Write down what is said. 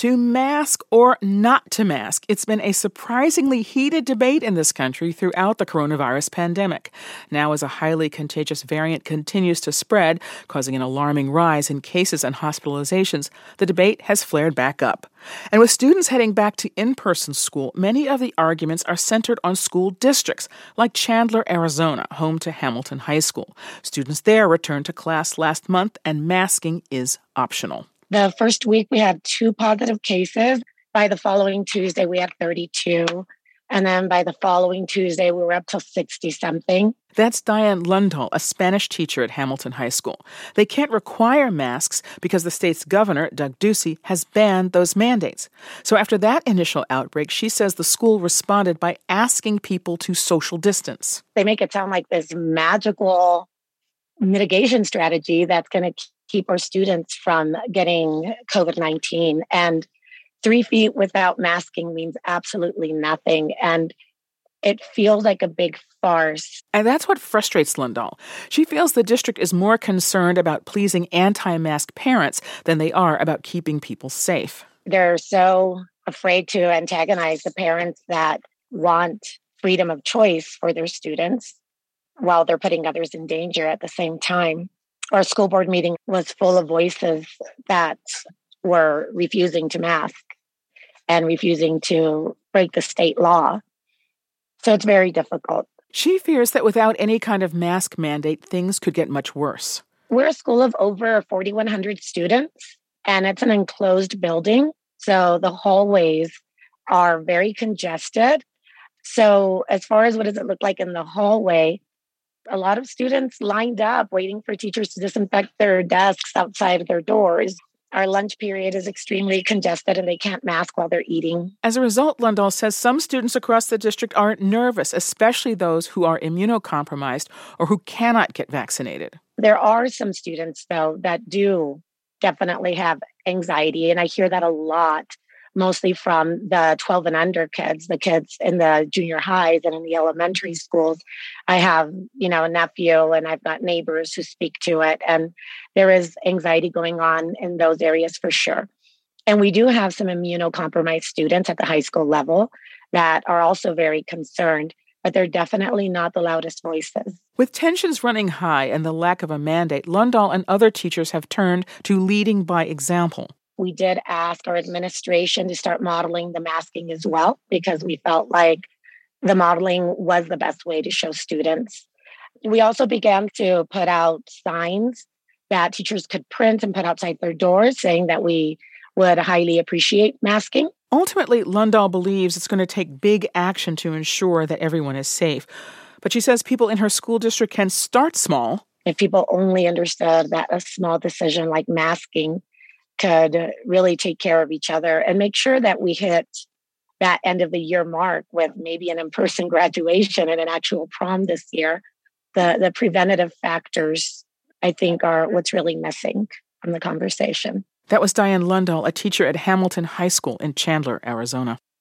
To mask or not to mask, it's been a surprisingly heated debate in this country throughout the coronavirus pandemic. Now, as a highly contagious variant continues to spread, causing an alarming rise in cases and hospitalizations, the debate has flared back up. And with students heading back to in-person school, many of the arguments are centered on school districts, like Chandler, Arizona, home to Hamilton High School. Students there returned to class last month, and masking is optional. The first week, we had 2 positive cases. By the following Tuesday, we had 32. And then by the following Tuesday, we were up to 60-something. That's Diane Lundahl, a Spanish teacher at Hamilton High School. They can't require masks because the state's governor, Doug Ducey, has banned those mandates. So after that initial outbreak, she says the school responded by asking people to social distance. They make it sound like this magical mitigation strategy that's going to keep our students from getting COVID-19. And 3 feet without masking means absolutely nothing. And it feels like a big farce. And that's what frustrates Lundahl. She feels the district is more concerned about pleasing anti-mask parents than they are about keeping people safe. They're so afraid to antagonize the parents that want freedom of choice for their students while they're putting others in danger at the same time. Our school board meeting was full of voices that were refusing to mask and refusing to break the state law. So it's very difficult. She fears that without any kind of mask mandate, things could get much worse. We're a school of over 4,100 students, and it's an enclosed building. So the hallways are very congested. So as far as what does it look like in the hallway, a lot of students lined up waiting for teachers to disinfect their desks outside of their doors. Our lunch period is extremely congested and they can't mask while they're eating. As a result, Lundahl says some students across the district are nervous, especially those who are immunocompromised or who cannot get vaccinated. There are some students, though, that do definitely have anxiety, and I hear that a lot, mostly from the 12 and under kids, the kids in the junior highs and in the elementary schools. I have, a nephew and I've got neighbors who speak to it. And there is anxiety going on in those areas for sure. And we do have some immunocompromised students at the high school level that are also very concerned, but they're definitely not the loudest voices. With tensions running high and the lack of a mandate, Lundahl and other teachers have turned to leading by example. We did ask our administration to start modeling the masking as well, because we felt like the modeling was the best way to show students. We also began to put out signs that teachers could print and put outside their doors saying that we would highly appreciate masking. Ultimately, Lundahl believes it's going to take big action to ensure that everyone is safe. But she says people in her school district can start small. If people only understood that a small decision like masking could really take care of each other and make sure that we hit that end of the year mark with maybe an in-person graduation and an actual prom this year. The preventative factors, I think, are what's really missing from the conversation. That was Diane Lundahl, a teacher at Hamilton High School in Chandler, Arizona.